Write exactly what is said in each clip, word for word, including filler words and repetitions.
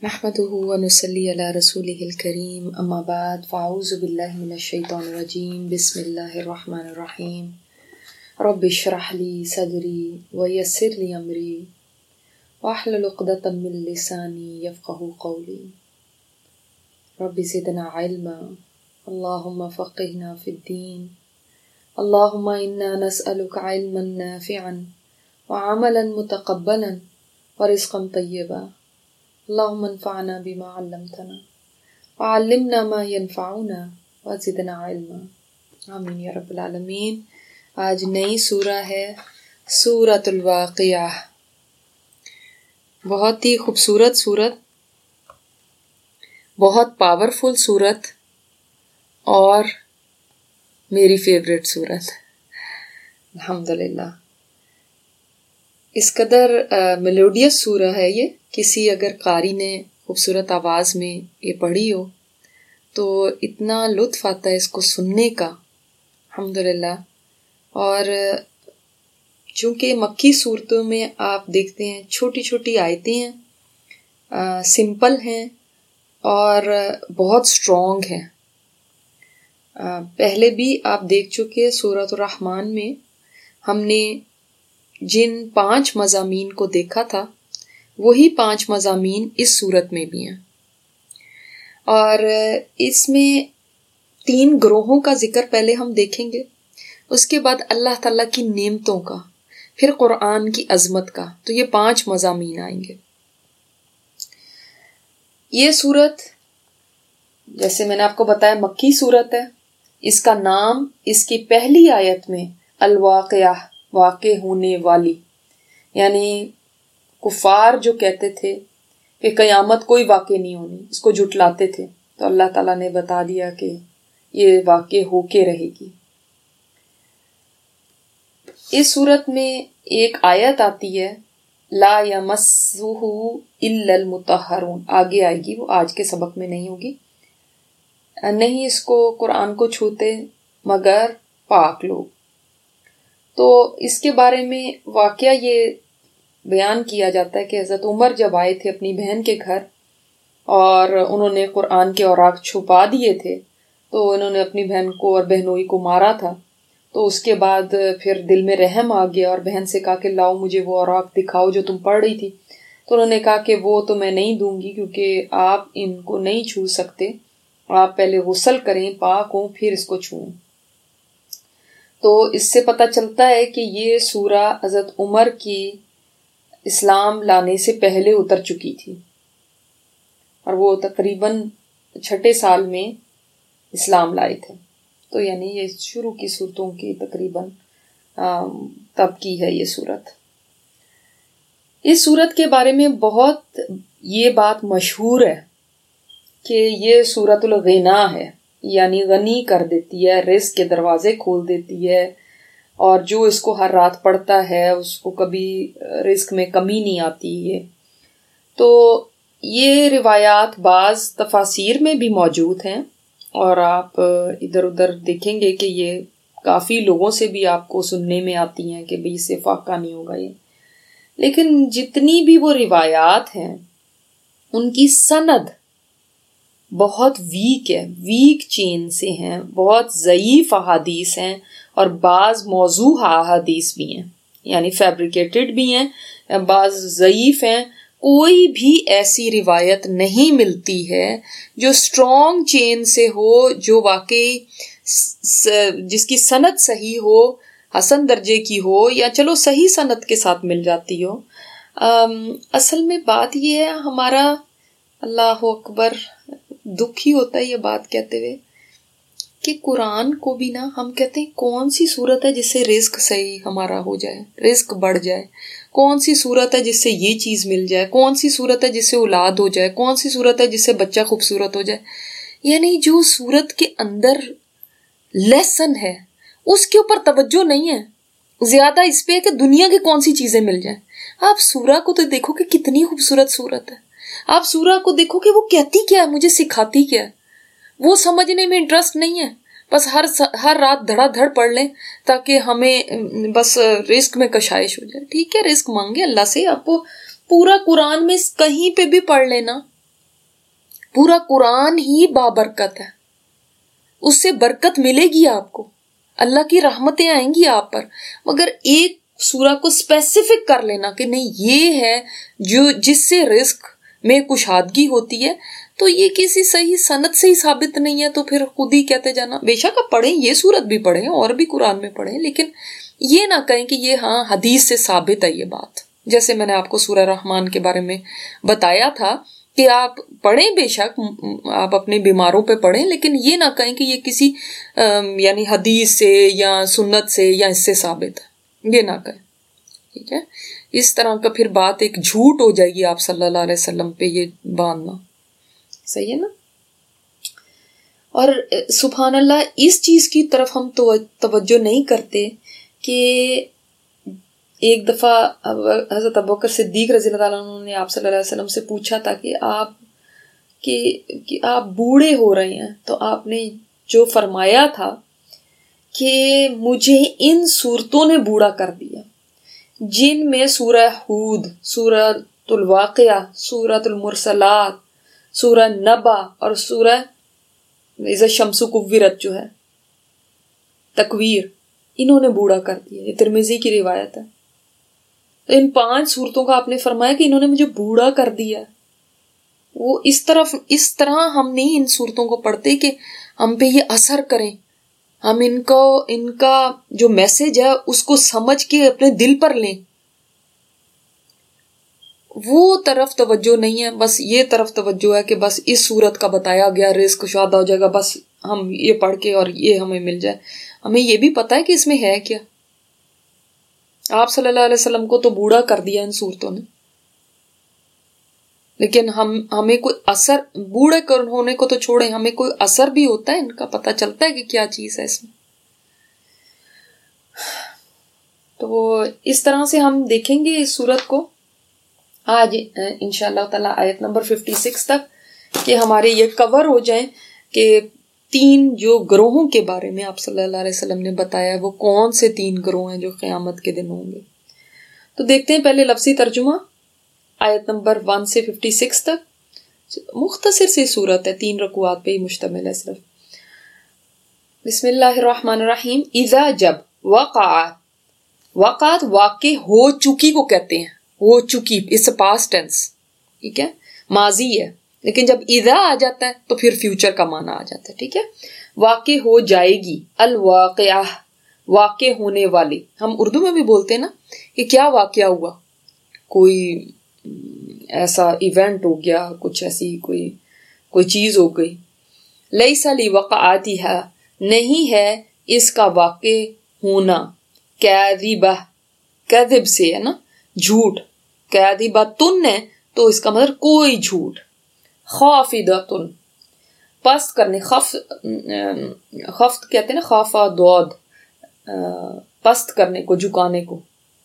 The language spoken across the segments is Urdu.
نحمده ونصلي على رسوله الكريم اما بعد فاعوذ بالله من الشيطان الرجيم بسم الله الرحمن الرحيم رب اشرح لي صدري ويسر لي امري واحلل عقدة من لساني يفقهوا قولي رب زدنا علما اللهم فقهنا في الدين اللهم انا نسألك علما نافعا وعملا متقبلا ورزقا طيبا اللهم انفعنا بما علمتنا وعلمنا ما ينفعنا وزدنا علما آمین یا رب العالمین۔ آج نئی سورہ ہے سورۃ الواقعہ، بہت ہی خوبصورت سورت، بہت پاورفل سورت اور میری فیوریٹ سورت الحمدللہ۔ اس قدر میلوڈیس سورہ ہے یہ، کسی اگر قاری نے خوبصورت آواز میں یہ پڑھی ہو تو اتنا لطف آتا ہے اس کو سننے کا الحمدللہ۔ اور چونکہ مکی صورتوں میں آپ دیکھتے ہیں چھوٹی چھوٹی آیتیں ہیں، سمپل ہیں اور بہت سٹرونگ ہیں۔ پہلے بھی آپ دیکھ چکے سورۃ الرحمن میں ہم نے جن پانچ مضامین کو دیکھا تھا وہی پانچ مضامین اس صورت میں بھی ہیں، اور اس میں تین گروہوں کا ذکر پہلے ہم دیکھیں گے، اس کے بعد اللہ تعالیٰ کی نعمتوں کا، پھر قرآن کی عظمت کا، تو یہ پانچ مضامین آئیں گے۔ یہ صورت جیسے میں نے آپ کو بتایا مکی صورت ہے، اس کا نام اس کی پہلی آیت میں الواقعہ، واقع ہونے والی، یعنی کفار جو کہتے تھے کہ قیامت کوئی واقع نہیں ہونی، اس کو جھٹلاتے تھے، تو اللہ تعالیٰ نے بتا دیا کہ یہ واقع ہو کے رہے گی۔ اس صورت میں ایک آیت آتی ہے لا یمسہ الا المطہرون، آگے آئے گی، وہ آج کے سبق میں نہیں ہوگی، نہیں اس کو قرآن کو چھوتے مگر پاک لوگ۔ تو اس کے بارے میں واقعہ یہ بیان کیا جاتا ہے کہ حضرت عمر جب آئے تھے اپنی بہن کے گھر اور انہوں نے قرآن کے اوراق چھپا دیے تھے، تو انہوں نے اپنی بہن کو اور بہنوئی کو مارا تھا، تو اس کے بعد پھر دل میں رحم آ گیا اور بہن سے کہا کہ لاؤ مجھے وہ اوراق دکھاؤ جو تم پڑھ رہی تھی، تو انہوں نے کہا کہ وہ تو میں نہیں دوں گی کیونکہ آپ ان کو نہیں چھو سکتے، آپ پہلے غسل کریں، پاک ہوں، پھر اس کو چھوئیں۔ تو اس سے پتہ چلتا ہے کہ یہ سورہ حضرت عمر کی اسلام لانے سے پہلے اتر چکی تھی، اور وہ تقریباً چھٹے سال میں اسلام لائے تھے، تو یعنی یہ شروع کی صورتوں کی تقریباً تب کی ہے یہ صورت۔ اس صورت کے بارے میں بہت یہ بات مشہور ہے کہ یہ سورۃ الغنا ہے، یعنی غنی کر دیتی ہے، رزق کے دروازے کھول دیتی ہے، اور جو اس کو ہر رات پڑھتا ہے اس کو کبھی رزق میں کمی نہیں آتی ہے۔ تو یہ روایات بعض تفاسیر میں بھی موجود ہیں، اور آپ ادھر ادھر دیکھیں گے کہ یہ کافی لوگوں سے بھی آپ کو سننے میں آتی ہیں کہ بھئی اس سے فاقہ نہیں ہوگا یہ، لیکن جتنی بھی وہ روایات ہیں ان کی سند بہت ویک ہے، ویک چین سے ہیں، بہت ضعیف احادیث ہیں، اور بعض موضوع احادیث بھی ہیں، یعنی فیبریکیٹڈ بھی ہیں، بعض ضعیف ہیں۔ کوئی بھی ایسی روایت نہیں ملتی ہے جو اسٹرانگ چین سے ہو، جو واقعی جس کی سند صحیح ہو، حسن درجے کی ہو، یا چلو صحیح سند کے ساتھ مل جاتی ہو۔ اصل میں بات یہ ہے، ہمارا اللہ اکبر دکھ ہی ہوتا ہے یہ بات کہتے ہوئے کہ قرآن کو بھی نا ہم کہتے ہیں کون سی صورت ہے جس سے رزق صحیح ہمارا ہو جائے، رزق بڑھ جائے، کون سی صورت ہے جس سے یہ چیز مل جائے، کون سی صورت ہے جس سے اولاد ہو جائے، کون سی صورت ہے جس سے بچہ خوبصورت ہو جائے، یعنی جو صورت کے اندر لیسن ہے اس کے اوپر توجہ نہیں ہے، زیادہ اس پہ ہے کہ دنیا کی کون سی چیزیں مل جائیں۔ آپ سورہ کو تو دیکھو کہ کتنی خوبصورت صورت ہے، آپ سورہ کو دیکھو کہ وہ کہتی کیا ہے، مجھے سکھاتی کیا ہے، وہ سمجھنے میں انٹرسٹ نہیں ہے، بس ہر ہر رات دھڑا دھڑ پڑھ لیں تاکہ ہمیں بس رزق میں کشائش ہو جائے۔ ٹھیک ہے، رزق مانگے اللہ سے، آپ کو پورا قرآن میں کہیں پہ بھی پڑھ لینا، پورا قرآن ہی بابرکت ہے، اس سے برکت ملے گی آپ کو، اللہ کی رحمتیں آئیں گی آپ پر، مگر ایک سورہ کو اسپیسیفک کر لینا کہ نہیں یہ ہے جو جس سے رزق میں کشادگی ہوتی ہے، تو یہ کسی صحیح سند سے ہی ثابت نہیں ہے، تو پھر خود ہی کہتے جانا. بے شک آپ پڑھیں، یہ سورت بھی پڑھیں اور بھی قرآن میں پڑھیں، لیکن یہ نہ کہیں کہ یہ ہاں حدیث سے ثابت ہے یہ بات. جیسے میں نے آپ کو سورہ رحمان کے بارے میں بتایا تھا کہ آپ پڑھیں، بے شک آپ اپنے بیماروں پہ پڑھیں، لیکن یہ نہ کہیں کہ یہ کسی یعنی حدیث سے یا سنت سے یا اس سے ثابت ہے، یہ نہ کہیں. ٹھیک ہے، اس طرح کا پھر بات ایک جھوٹ ہو جائے گی آپ صلی اللہ علیہ وسلم پہ یہ باندھنا. صحیح ہے نا؟ اور سبحان اللہ اس چیز کی طرف ہم توجہ نہیں کرتے کہ ایک دفعہ حضرت ابوبکر صدیق رضی اللہ عنہ نے آپ صلی اللہ علیہ وسلم سے پوچھا تھا کہ آپ کہ, کہ آپ بوڑھے ہو رہے ہیں، تو آپ نے جو فرمایا تھا کہ مجھے ان صورتوں نے بوڑھا کر دیا جن میں سورہ ہود، سورۃ الواقعہ، سورۃ المرسلات، سورہ نبا اور سورہ اذا الشمس کورت جو ہے تکویر، انہوں نے بوڑھا کر دیا. یہ ترمذی کی روایت ہے. تو ان پانچ صورتوں کا آپ نے فرمایا کہ انہوں نے مجھے بوڑھا کر دیا. وہ اس طرف اس طرح ہم نہیں ان صورتوں کو پڑھتے کہ ہم پہ یہ اثر کریں، ہم ان کو ان کا جو میسج ہے اس کو سمجھ کے اپنے دل پر لیں. وہ طرف توجہ نہیں ہے، بس یہ طرف توجہ ہے کہ بس اس صورت کا بتایا گیا رزق شادہ ہو جائے گا، بس ہم یہ پڑھ کے اور یہ ہمیں مل جائے. ہمیں یہ بھی پتا ہے کہ اس میں ہے کیا. آپ صلی اللہ علیہ وسلم کو تو بوڑھا کر دیا ان صورتوں نے، لیکن ہم ہمیں کوئی اثر، بوڑھے ہونے کو تو چھوڑیں، ہمیں کوئی اثر بھی ہوتا ہے ان کا، پتہ چلتا ہے کہ کیا چیز ہے اس میں. تو اس طرح سے ہم دیکھیں گے اس صورت کو آج انشاءاللہ تعالی آیت نمبر چھپن تک، کہ ہمارے یہ کور ہو جائیں کہ تین جو گروہوں کے بارے میں آپ صلی اللہ علیہ وسلم نے بتایا ہے وہ کون سے تین گروہ ہیں جو قیامت کے دن ہوں گے. تو دیکھتے ہیں پہلے لفظی ترجمہ آیت نمبر ایک سے چھپن تک. مختصر سی صورت ہے، تین رکوعات پہ ہی مشتمل ہے صرف. بسم اللہ الرحمن الرحیم. اذا جب وقعت، وقعت واقع ہو چکی کو کہتے ہیں، ہو چکی، اس پاسٹ ٹینس، ٹھیک ہے، ماضی ہے، لیکن جب اذا آ جاتا ہے تو پھر فیوچر کا معنی آ جاتا ہے. ٹھیک ہے، واقع ہو جائے گی، الواقعہ، واقع ہونے والی. ہم اردو میں بھی بولتے ہیں نا کہ کیا واقعہ ہوا، کوئی ایسا ایونٹ ہو گیا، کچھ ایسی کوئی کوئی چیز ہو گئی. لیس لوقعاتھا، نہیں ہے اس کا واقع ہونا، کاذبہ، کذب سے ہے نا، جھوٹ، کاذبۃن ہے تو اس کا مطلب کوئی جھوٹ. خافضۃ، پست کرنے، خفت خفت کہتے ہیں نا، خافا دود، پست کرنے کو، جھکانے کو.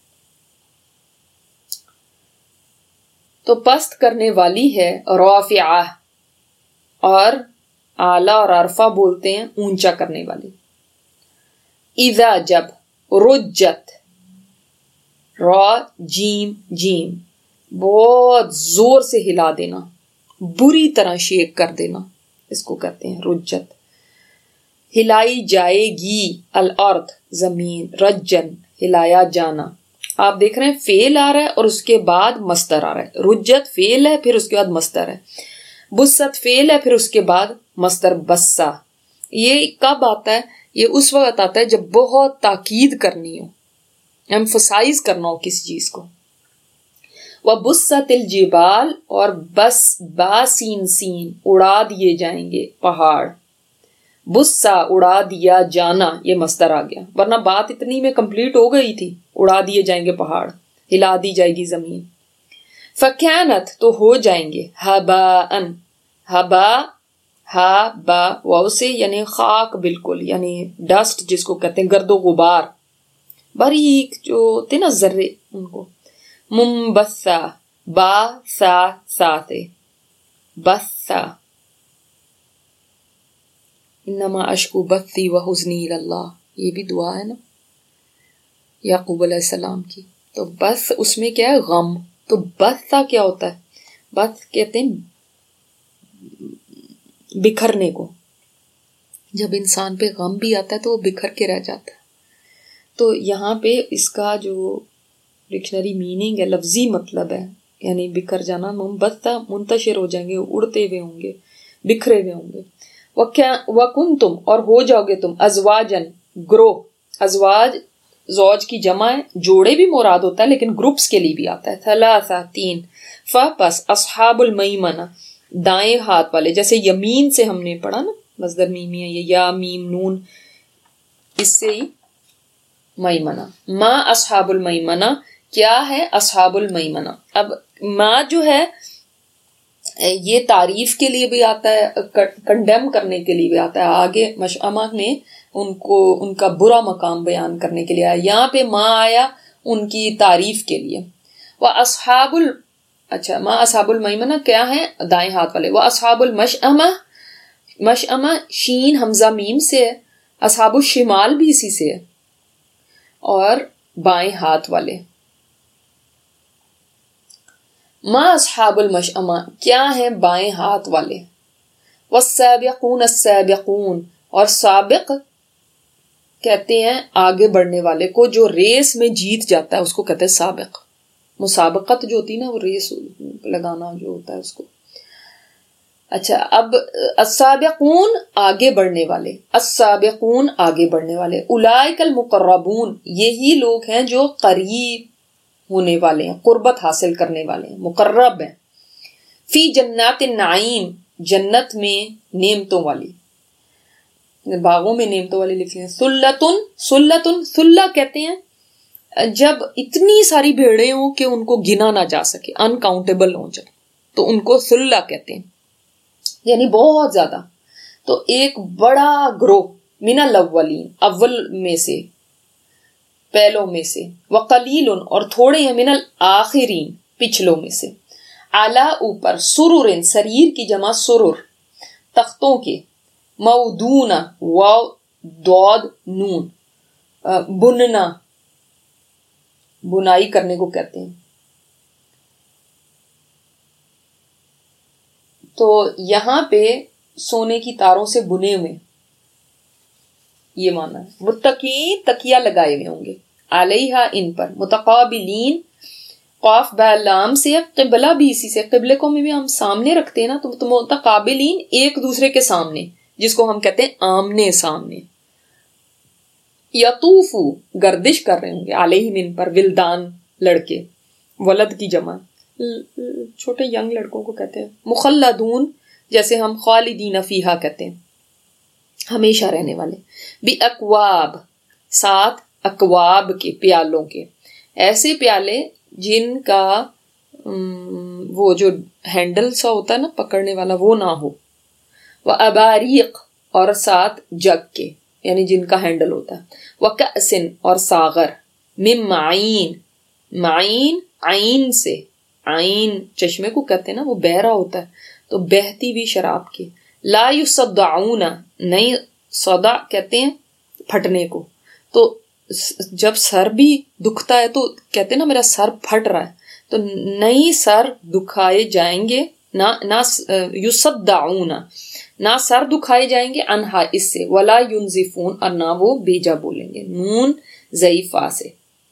تو پست کرنے والی ہے. رافعہ، اور اعلیٰ اور عرفہ بولتے ہیں اونچا کرنے والی. اذا جب، رجت، را جیم جیم، بہت زور سے ہلا دینا، بری طرح شیک کر دینا، اس کو کہتے ہیں رجت. ہلائی جائے گی، الارض، زمین، رجن، ہلایا جانا. آپ دیکھ رہے ہیں فعل آ رہا ہے اور اس کے بعد مصدر آ رہا ہے. رجت فعل ہے، پھر اس کے بعد مصدر ہے. بست فعل ہے، پھر اس کے بعد مصدر بسا. یہ کب آتا ہے؟ یہ اس وقت آتا ہے جب بہت تاکید کرنی ہو، ایمفسائز کرنا ہو کسی چیز کو. وَبُسَّتِ الْجِبَالِ، اور بس باسین سین، اڑا دیے جائیں گے پہاڑ. بسا، اڑا دیا جانا، یہ مصدر آ گیا، ورنہ بات اتنی میں کمپلیٹ ہو گئی تھی. اڑا دیے جائیں گے پہاڑ، ہلا دی جائے گی زمین. فَكَانَتْ، تو ہو جائیں گے. ہَبَاءً، ہبا، ہا با واو سے، یعنی خاک بالکل، یعنی ڈسٹ جس کو کہتے ہیں، گرد و غبار، باریک جو ہوتے نا ذرے، ان کو. منبثا، با سا ساتے، بثا. انما اشکو بثی و حزنی اللہ، یہ بھی دعا ہے نا یعقوب علیہ السلام کی. تو بث اس میں کیا ہے؟ غم. تو بثا کیا ہوتا ہے؟ بث کہتے ہیں بکھرنے کو. جب انسان پہ غم بھی آتا ہے تو وہ بکھر کے رہ جاتا ہے. تو یہاں پہ اس کا جو ڈکشنری میننگ ہے، لفظی مطلب ہے، یعنی بکھر جانا، منبتا منتشر ہو جائیں گے، اڑتے ہوئے ہوں گے، بکھرے ہوئے ہوں گے. وَكُنْتُمْ اور ہو جاؤ گے تم، ازواجن گروہ. ازواج زوج کی جمع ہے، جوڑے بھی مراد ہوتا ہے لیکن گروپس کے لیے بھی آتا ہے. ثلاثہ تین. فَپَس اصحاب المیمنہ دائیں ہاتھ والے، جیسے یمین سے ہم نے پڑھا نا، مصدر میمی ہے یہ، یا میم نون، اس سے ہی میمنہ. ما اصحاب المیمنہ، کیا ہے اصحاب المیمنہ. اب ما جو ہے یہ تعریف کے لیے بھی آتا ہے، کنڈیم کرنے کے لیے بھی آتا ہے. آگے مشأمہ میں ان کو ان کا برا مقام بیان کرنے کے لیے آیا، یہاں پہ ما آیا ان کی تعریف کے لیے. وہ اصحاب ال اچھا ما اصحاب المیمنہ کیا ہے، دائیں ہاتھ والے. وہ اصحاب المشأمہ، مشأمہ شین حمزہ میم سے ہے، اصحاب الشمال بھی اسی سے ہے، اور بائیں ہاتھ والے. ما اصحاب المشأمہ کیا ہے بائیں ہاتھ والے. والسابقون السابقون اور سابق کہتے ہیں آگے بڑھنے والے کو، جو ریس میں جیت جاتا ہے اس کو کہتے ہیں سابق. مسابقت جو ہوتی ہے نا، وہ ریس لگانا جو ہوتا ہے اس کو. اچھا اب السابقون آگے بڑھنے والے، السابقون آگے بڑھنے والے. اولئک المقربون یہی لوگ ہیں جو قریب ہونے والے ہیں، قربت حاصل کرنے والے ہیں، مقرب ہیں. فی جنات النعیم جنت میں نعمتوں والی، باغوں میں نعمتوں والی لکھتے ہیں. سلتن سلتن سلہ کہتے ہیں جب اتنی ساری بھیڑیں ہوں کہ ان کو گنا نہ جا سکے، انکاؤنٹیبل ہوں جب، تو ان کو سلہ کہتے ہیں، یعنی بہت زیادہ. تو ایک بڑا گروہ، من الاولین اول میں سے، پہلوں میں سے. وقلیل اور تھوڑے ہیں، من الآخرین پچھلوں میں سے. اعلیٰ اوپر، سرور سریر کی جمع سرور تختوں کے. مودونہ واو دود نون بننا بنائی کرنے کو کہتے ہیں. تو یہاں پہ سونے کی تاروں سے بنے ہوئے، یہ مانا ہے. متقین تکیہ لگائے ہوئے ہوں گے، علیہا ان پر. متقابلین قاف با لام سے، قبلہ بھی اسی سے، قبلے کو میں بھی ہم سامنے رکھتے ہیں نا، تو متقابلین ایک دوسرے کے سامنے، جس کو ہم کہتے ہیں آمنے سامنے. یطوفو گردش کر رہے ہوں گے، علیہم ان پر، ولدان لڑکے، ولد کی جمع چھوٹے ینگ لڑکوں کو کہتے ہیں. مخلدون جیسے ہم خالدین فیہا کہتے ہیں، ہمیشہ رہنے والے. بی اکواب ساتھ اکواب کے پیالوں کے، ایسے پیالے جن کا وہ جو ہینڈل سا ہوتا ہے نا پکڑنے والا وہ نہ ہو. وہ اباریق اور ساتھ جگ کے، یعنی جن کا ہینڈل ہوتا ہے. وہ کأسن اور ساغر. من معین معین عین سے، عین چشمے کو کہتے ہیں نا، وہ بہرا ہوتا ہے تو بہتی ہوئی شراب کے. لا یصدعون نہیں، صدع کہتے ہیں پھٹنے کو. تو جب سر بھی دکھتا ہے تو کہتے ہیں نا میرا سر پھٹ رہا ہے، تو نہیں سر دکھائے جائیں گے، نہ نہ یصدعون نہ سر دکھائے جائیں گے، انہا اس سے. ولا ینزفون اور نہ وہ بیجا بولیں گے، نون ضعیفہ سے.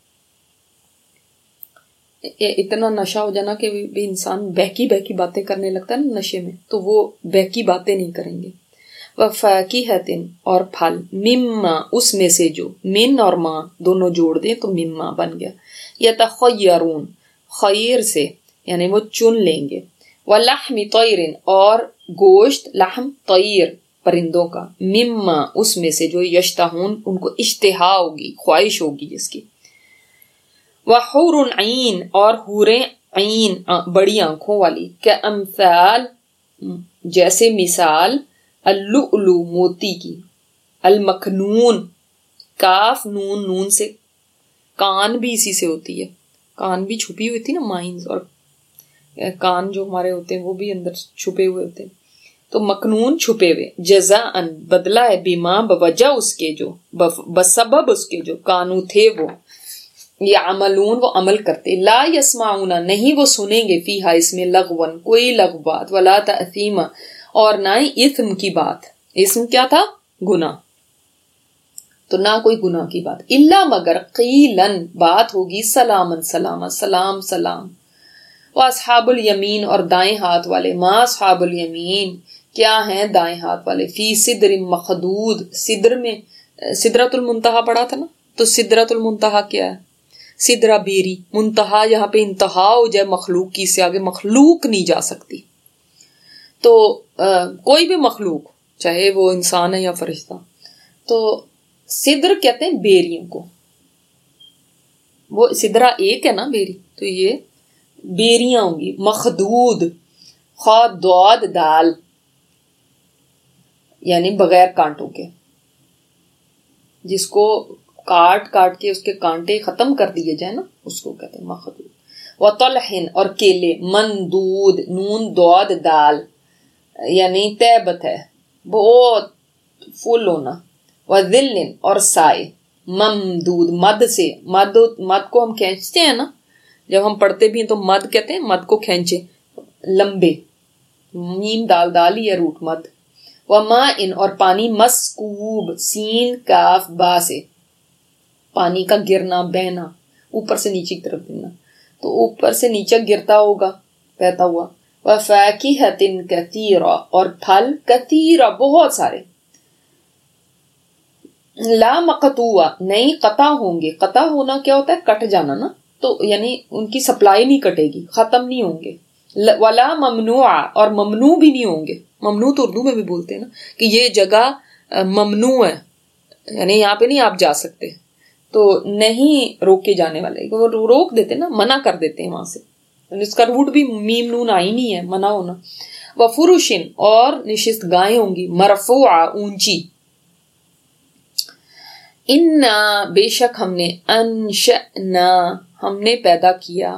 اتنا نشہ ہو جانا کہ بھی انسان بہکی بہکی باتیں کرنے لگتا ہے نا نشے میں، تو وہ بہکی باتیں نہیں کریں گے. وفاکہۃ اور پھل، مما اس میں سے جو، من اور ماں دونوں جوڑ دیں تو مما بن گیا. یتخیرون خیر سے یعنی وہ چن لیں گے. ولحم طیر اور گوشت، لحم طیر پرندوں کا، مما اس میں سے جو، یشتہون ان کو اشتہا ہوگی، خواہش ہوگی جس کی. وحور عین اور حوریں عین بڑی آنکھوں والی. کامثال جیسے مثال، اللؤلؤ موتی کی. المکنون کاف نون نون سے، کان بھی اسی سے ہوتی ہے، کان بھی چھپی ہوئی تھی نا مائنز، اور کان جو ہمارے ہوتے ہیں وہ بھی اندر چھپے ہوئے ہوتے ہیں. تو مکنون چھپے ہوئے. جزاء بدلہ ہے، بیما بوجہ اس کے جو، بسبب اس کے جو، کانو تھے وہ، یعملون وہ عمل کرتے. لا یسمعون نہیں وہ سنیں گے، فیہا اس میں، لغون کوئی لغو بات، ولا تأثیما اور نہ ہی اثم کی بات. اسم کیا تھا؟ گناہ. تو نہ کوئی گناہ کی بات. الا مگر قیلن بات ہوگی سلامن سلامت سلام سلام. واصحاب الیمین اور دائیں ہاتھ والے. ما اصحاب الیمین کیا ہیں دائیں ہاتھ والے. فی سدر مخدود. سدر میں سدرۃ المنتہا پڑھا تھا نا, تو سدرۃ المنتہا کیا ہے؟ سدرہ بیری. منتہا یہاں پہ انتہا ہو جائے مخلوق کی, سے آگے مخلوق نہیں جا سکتی. تو آ, کوئی بھی مخلوق چاہے وہ انسان ہے یا فرشتہ, تو سدر کہتے ہیں بیریوں کو. وہ سدرہ ایک ہے نا بیری, تو یہ بیریاں ہوں گی. مخدود خا داد دال یعنی بغیر کانٹوں کے, جس کو کاٹ کاٹ کے اس کے کانٹے ختم کر دیے جائے نا, اس کو کہتے ہیں مخدود. وطلحن اور کیلے. مندود نون داد دال یعنی طیبت ہے, بہت فل ہونا. وذلن اور سائے. ممدود مد سے. مد مد کو ہم کھینچتے ہیں نا, جب ہم پڑھتے بھی ہیں تو مد کہتے ہیں مد کو کھینچے, لمبے. میم دال دال ہی ہے روٹ مد. وماء اور پانی. مسکوب سین کاف با سے. پانی کا گرنا بہنا, اوپر سے نیچے کی طرف گرنا, تو اوپر سے نیچے گرتا ہوگا بہتا ہوا. وفاکہۃ کثیرہ اور پھل کثیرہ بہت سارے. لا مقطوع نہیں قطع ہوں گے. قطع ہونا کیا ہوتا ہے؟ کٹ جانا نا, تو یعنی ان کی سپلائی نہیں کٹے گی, ختم نہیں ہوں گے. ولا ممنوع اور ممنوع بھی نہیں ہوں گے. ممنوع تو اردو میں بھی بولتے ہیں نا کہ یہ جگہ ممنوع ہے, یعنی یہاں پہ نہیں آپ جا سکتے, تو نہیں روکے جانے والے, وہ روک دیتے نا, منع کر دیتے ہیں وہاں سے. اس کا روٹ بھی میم نون آئی نہیں ہے, منع ہونا. وفروشن اور نشست گاہیں ہوں گی. مرفوعہ اونچی. انا بے شک ہم نے, انشأنا ہم نے پیدا کیا,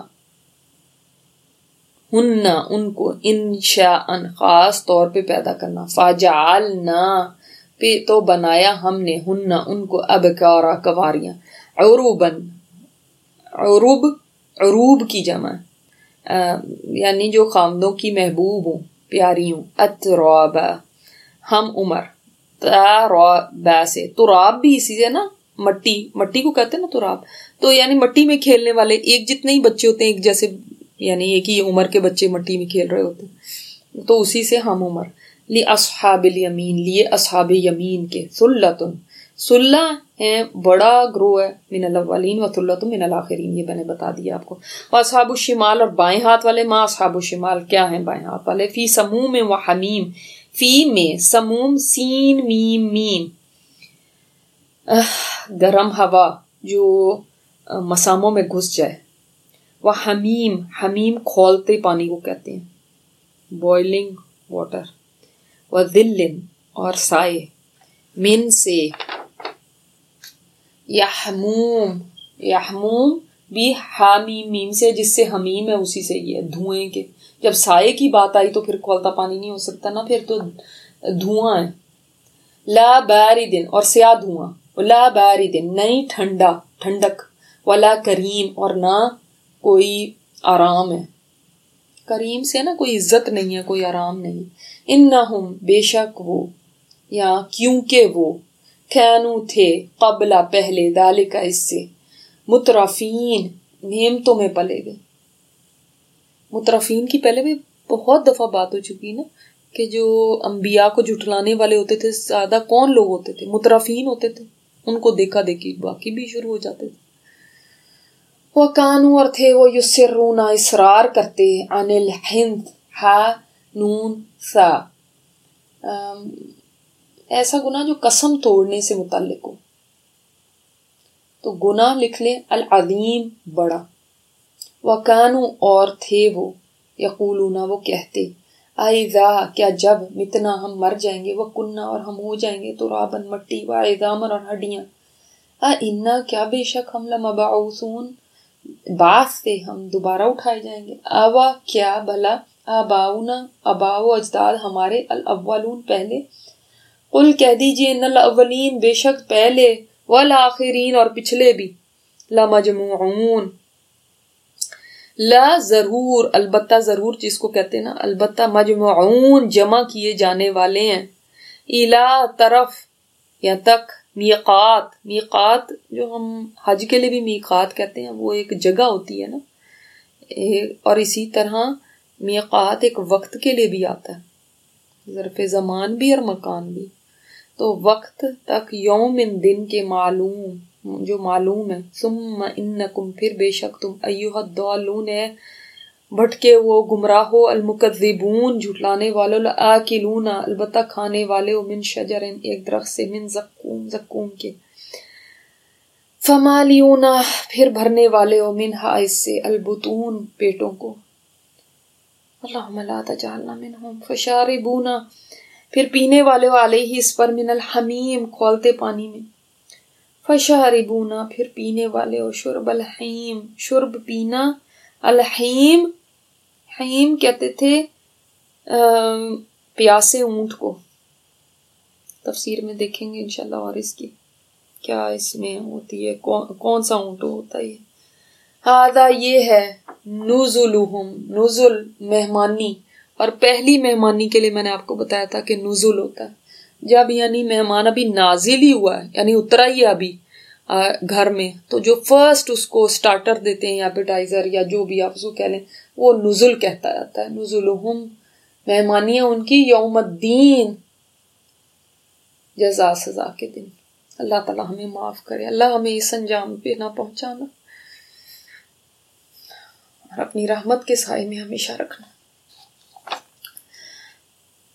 ہننا ان کو, انشاء خاص طور پہ پیدا کرنا. فجعلنا پہ تو بنایا ہم نے, ہننا ان کو, ابکارا کواریاں. عروبن عروب عروب کی جمع یعنی جو خامدوں کی محبوب ہوں, پیاری ہوں. اترابا ہم عمر. ترابا سے, تراب بھی اسی سے نا, مٹی, مٹی کو کہتے ہیں نا تراب, تو یعنی مٹی میں کھیلنے والے. ایک جتنے ہی بچے ہوتے ہیں ایک جیسے, یعنی ایک ہی عمر کے بچے مٹی میں کھیل رہے ہوتے ہیں, تو اسی سے ہم عمر. لی اصحاب الیمین لیے اصحاب یمین کے. ثلۃ ثلہ ہیں بڑا گروہ ہے, من الاولین و ثلۃ من الاخرین, یہ میں نے بتا دیا آپ کو. واصحاب الشمال اور بائیں ہاتھ والے. ما اصحاب الشمال کیا ہیں بائیں ہاتھ والے. فی سموم و حمیم. فی میں سموم سین میم میم, گرم ہوا جو مساموں میں گھس جائے. وہ حمیم حمیم کھولتے پانی کو کہتے ہیں, بوائلنگ واٹر. وہ ذلن اور سائے. من سے. یحموم یحموم بھی حامیم میم سے, جس سے حمیم ہے اسی سے یہ دھوئیں کے. جب سائے کی بات آئی تو پھر کھولتا پانی نہیں ہو سکتا نا, پھر تو دھواں ہے. لا باردن اور سیاہ دھواں. لا باردن نہیں ٹھنڈا ٹھنڈک. ولا کریم اور نہ کوئی آرام ہے. کریم سے نا کوئی عزت نہیں ہے, کوئی آرام نہیں. انہم بے شک وہ, یا کیونکہ وہ, کانو تھے, قبل پہلے, ذالک اس سے, مترفین نعمتوں میں پلے گئے. مترفین کی پہلے بھی بہت دفعہ بات ہو چکی نا, کہ جو انبیاء کو جھٹلانے والے ہوتے تھے زیادہ کون لوگ ہوتے تھے؟ مترفین ہوتے تھے. ان کو دیکھا دیکھی باقی بھی شروع ہو جاتے تھے. وَكَانُوا اور تھے وہ یسرون اصرار کرتے, عن الحنث ہا نون سا, ایسا گناہ جو قسم توڑنے سے متعلق ہو, تو گناہ لکھ لیں العظیم بڑا. وَكَانُوا اور تھے وہ, یقولون وہ کہتے, اِذَا کیا جب, متنا ہم مر جائیں گے, وَكُنَّا اور ہم ہو جائیں گے, تُرَابًا مٹی, وَعِظَامًا اور ہڈیاں, اِنَّا کیا بے شک ہم لَمَبْعُوثُونَ بعث سے ہم دوبارہ اٹھائے جائیں گے. آوا کیا بھلا, آباؤنا آباؤ اجداد ہمارے, الاولون پہلے. قل کہہ دیجئے, ان الاولین بے شک پہلے, والآخرین اور پچھلے بھی, لمجموعون لا ضرور، البتہ ضرور جس کو کہتے ہیں نا، البتہ مجمعون جمع کیے جانے والے ہیں، الا طرف یا تک، میقات، میقات جو ہم حج کے لیے بھی میقات کہتے ہیں، وہ ایک جگہ ہوتی ہے نا، اور اسی طرح میقات ایک وقت کے لیے بھی آتا ہے، ظرف زمان بھی اور مکان بھی، تو وقت تک، یوم دن کے معلوم جو معلوم ہے، ثم انکم پھر بے شک تم، ایھا الضالون ہے بھٹکے وہ گمراہ ہو، المکذبون جھٹلانے والو، لآکلون البتہ کھانے والے ہو، من شجر ایک درخت سے، من زقوم زقوم کے، فمالیون پھر بھرنے والے ہو، منہا اس سے، البطون پیٹوں کو، اللہم لا تجعلنا منہم، فشاربون پھر پینے والے ہو، علیہ اس پر، من الحمیم کھولتے پانی میں، فشاربون پھر پینے والے ہو، شرب الحیم شرب پینا، الحیم حیم کہتے تھے پیاسے اونٹ کو، تفسیر میں دیکھیں گے انشاءاللہ، اور اس کی کیا اس میں ہوتی ہے، کون, کون سا اونٹ ہوتا ہے یہ، ہذا یہ ہے، نزلہم نزل مہمانی، اور پہلی مہمانی کے لیے میں نے آپ کو بتایا تھا کہ نزل ہوتا ہے جب یعنی مہمان ابھی نازل ہی ہوا ہے، یعنی اترا ہی ابھی گھر میں، تو جو فرسٹ اس کو سٹارٹر دیتے ہیں یا ایپیٹائزر یا جو بھی آپ اس کو کہہ لیں، وہ نزل کہتا جاتا ہے، نزلہم مہمانیاں ان کی، یوم الدین جزا سزا کے دن۔ اللہ تعالیٰ ہمیں معاف کرے، اللہ ہمیں اس انجام پہ نہ پہنچانا اور اپنی رحمت کے سائے میں ہمیشہ رکھنا۔